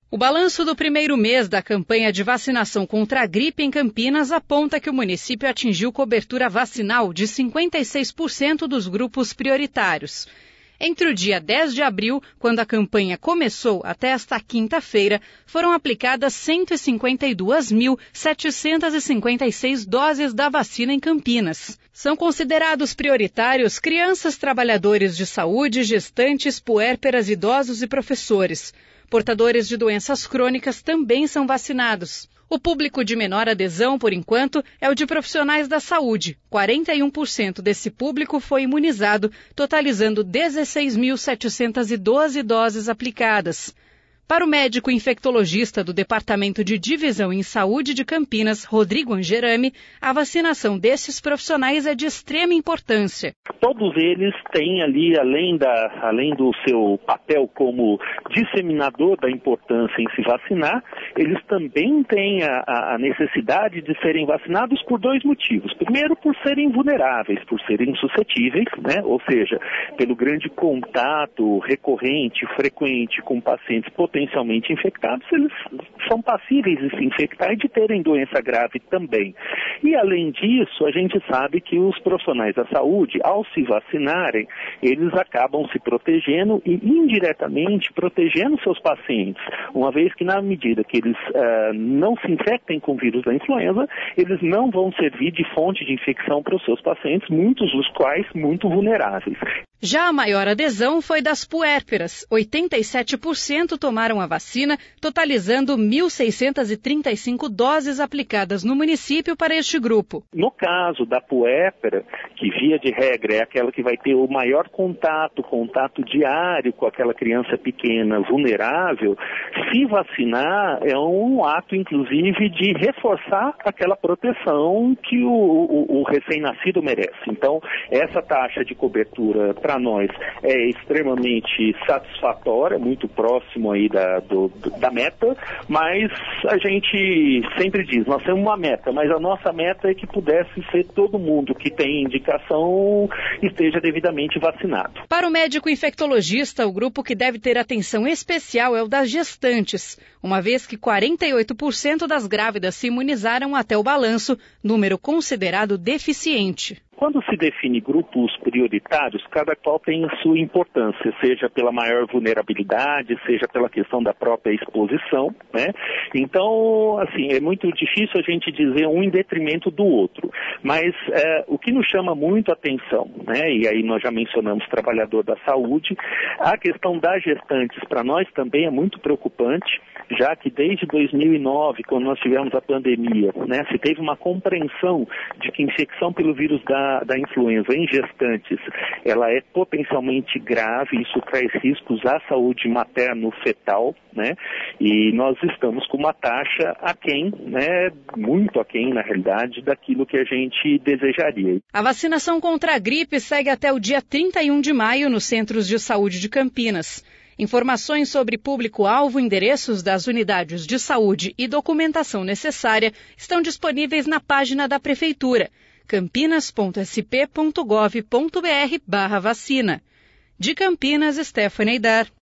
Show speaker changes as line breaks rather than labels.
O balanço do primeiro mês da campanha de vacinação contra a gripe em Campinas aponta que o município atingiu cobertura vacinal de 56% dos grupos prioritários. Entre o dia 10 de abril, quando a campanha começou, até esta quinta-feira, foram aplicadas 152.756 doses da vacina em Campinas. São considerados prioritários crianças, trabalhadores de saúde, gestantes, puérperas, idosos e professores. Portadores de doenças crônicas também são vacinados. O público de menor adesão, por enquanto, é o de profissionais da saúde. 41% desse público foi imunizado, totalizando 16.712 doses aplicadas. Para o médico infectologista do Departamento de Divisão em Saúde de Campinas, Rodrigo Angerami, a vacinação desses profissionais é de extrema importância.
Todos eles têm ali, além do seu papel como disseminador da importância em se vacinar, eles também têm a necessidade de serem vacinados por dois motivos. Primeiro, por serem vulneráveis, por serem suscetíveis, né? Ou seja, pelo grande contato recorrente, frequente com pacientes potencialmente infectados, eles são passíveis de se infectar e de terem doença grave também. E, além disso, a gente sabe que os profissionais da saúde, ao se vacinarem, eles acabam se protegendo e indiretamente protegendo seus pacientes, uma vez que na medida que eles não se infectem com o vírus da influenza, eles não vão servir de fonte de infecção para os seus pacientes, muitos dos quais muito vulneráveis.
Já a maior adesão foi das puérperas. 87% tomaram a vacina, totalizando 1.635 doses aplicadas no município para este grupo.
No caso da puérpera, que via de regra é aquela que vai ter o maior contato diário com aquela criança pequena vulnerável, se vacinar é um ato, inclusive, de reforçar aquela proteção que o recém-nascido merece. Então, essa taxa de cobertura para nós é extremamente satisfatória, muito próximo aí da meta, mas a gente sempre diz, nós temos uma meta, mas a nossa meta é que pudesse ser todo mundo que tem indicação esteja devidamente vacinado.
Para o médico infectologista, o grupo que deve ter atenção especial é o das gestantes, uma vez que 48% das grávidas se imunizaram até o balanço, número considerado deficiente.
Quando se define grupos prioritários, cada qual tem a sua importância, seja pela maior vulnerabilidade, seja pela questão da própria exposição, né? Então, assim, é muito difícil a gente dizer um em detrimento do outro. Mas o que nos chama muito a atenção, né? E aí nós já mencionamos trabalhador da saúde, a questão das gestantes para nós também é muito preocupante, já que desde 2009, quando nós tivemos a pandemia, né, se teve uma compreensão de que infecção pelo vírus da influenza em gestantes, ela é potencialmente grave, isso traz riscos à saúde materno-fetal, né? E nós estamos com uma taxa aquém, né, muito aquém, na realidade, daquilo que a gente desejaria.
A vacinação contra a gripe segue até o dia 31 de maio nos Centros de Saúde de Campinas. Informações sobre público-alvo, endereços das unidades de saúde e documentação necessária estão disponíveis na página da Prefeitura, campinas.sp.gov.br/vacina. De Campinas, Stephanie Dar.